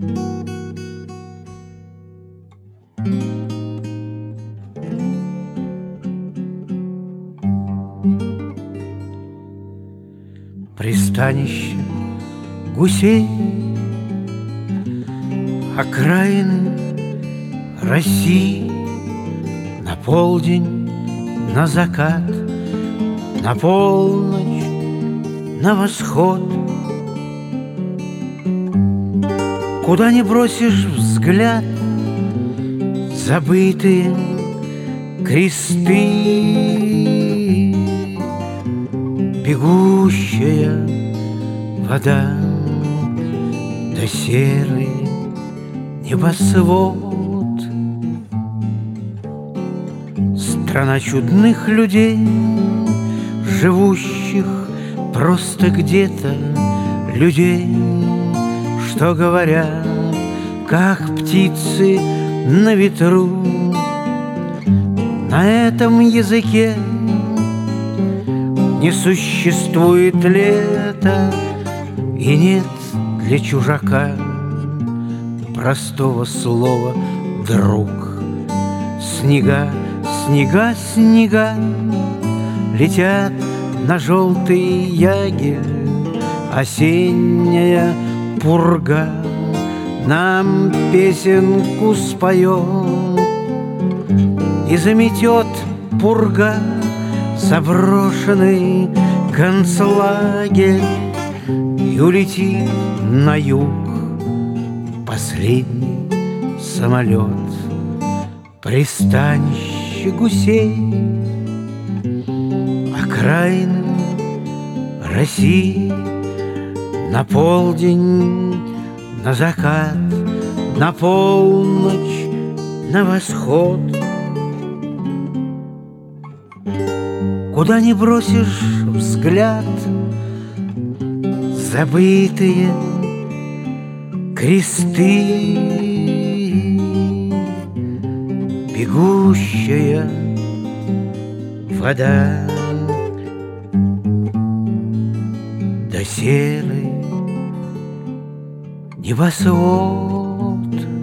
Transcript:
Пристанище гусей, окраины России, на полдень, на закат, на полночь, на восход. Куда ни бросишь взгляд, забытые кресты, бегущая вода да серый небосвод. Страна чудных людей, живущих просто где-то, людей, что говорят, как птицы на ветру. На этом языке не существует лета, и нет для чужака простого слова «друг». Снега, снега, снега летят на желтый ягель, осенняя пурга нам песенку споет, и заметет пурга заброшенный концлагерь, и улетит на юг последний самолет. Пристанище гусей, окраины России, на полдень, на закат, на полночь, на восход. Куда ни бросишь взгляд, забытые кресты, бегущая вода да серый небосвод.